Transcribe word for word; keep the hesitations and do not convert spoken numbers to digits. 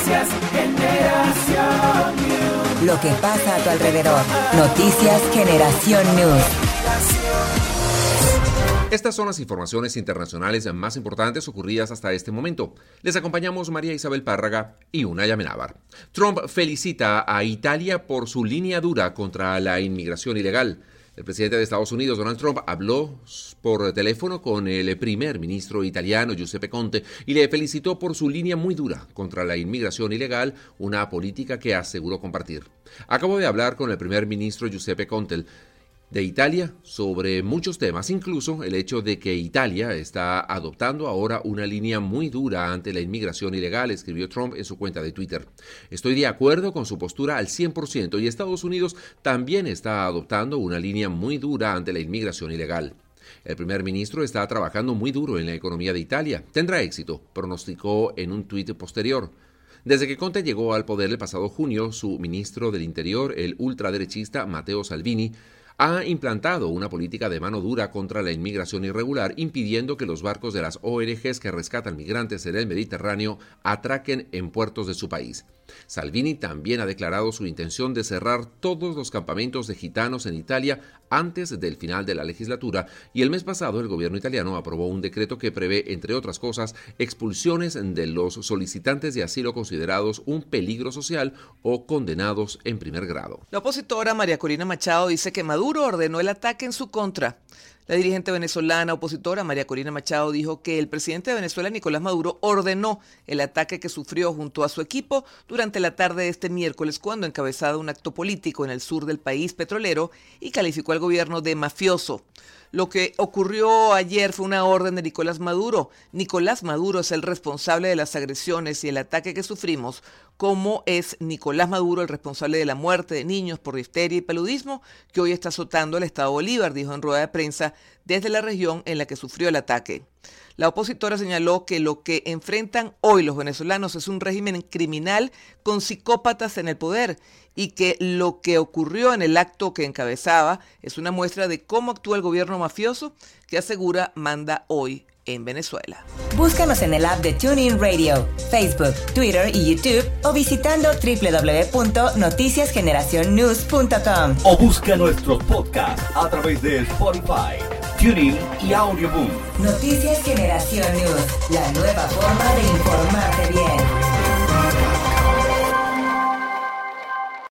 Noticias Generación News. Lo que pasa a tu alrededor. Noticias Generación News. Estas son las informaciones internacionales más importantes ocurridas hasta este momento. Les acompañamos María Isabel Párraga y Unai Amenábar. Trump felicita a Italia por su línea dura contra la inmigración ilegal. El presidente de Estados Unidos, Donald Trump, habló por teléfono con el primer ministro italiano, Giuseppe Conte, y le felicitó por su línea muy dura contra la inmigración ilegal, una política que aseguró compartir. Acabo de hablar con el primer ministro Giuseppe Conte de Italia sobre muchos temas, incluso el hecho de que Italia está adoptando ahora una línea muy dura ante la inmigración ilegal, escribió Trump en su cuenta de Twitter. Estoy de acuerdo con su postura al cien por ciento y Estados Unidos también está adoptando una línea muy dura ante la inmigración ilegal. El primer ministro está trabajando muy duro en la economía de Italia. Tendrá éxito, pronosticó en un tuit posterior. Desde que Conte llegó al poder el pasado junio, su ministro del Interior, el ultraderechista Matteo Salvini, ha implantado una política de mano dura contra la inmigración irregular, impidiendo que los barcos de las O N Ges que rescatan migrantes en el Mediterráneo atraquen en puertos de su país. Salvini también ha declarado su intención de cerrar todos los campamentos de gitanos en Italia antes del final de la legislatura, y el mes pasado el gobierno italiano aprobó un decreto que prevé, entre otras cosas, expulsiones de los solicitantes de asilo considerados un peligro social o condenados en primer grado. La opositora María Corina Machado dice que Maduro ordenó el ataque en su contra. La dirigente venezolana opositora María Corina Machado dijo que el presidente de Venezuela, Nicolás Maduro, ordenó el ataque que sufrió junto a su equipo durante la tarde de este miércoles cuando encabezaba un acto político en el sur del país petrolero y calificó al gobierno de mafioso. Lo que ocurrió ayer fue una orden de Nicolás Maduro. Nicolás Maduro es el responsable de las agresiones y el ataque que sufrimos, como es Nicolás Maduro el responsable de la muerte de niños por difteria y paludismo que hoy está azotando el estado Bolívar, dijo en rueda de prensa desde la región en la que sufrió el ataque. La opositora señaló que lo que enfrentan hoy los venezolanos es un régimen criminal con psicópatas en el poder y que lo que ocurrió en el acto que encabezaba es una muestra de cómo actúa el gobierno mafioso que asegura manda hoy en Venezuela. Búscanos en el app de TuneIn Radio, Facebook, Twitter y YouTube o visitando doble u doble u doble u punto noticias generación news punto com. O busca nuestros podcasts a través de Spotify, TuneIn y Audioboom. Noticias Generación News, la nueva forma de informarte bien.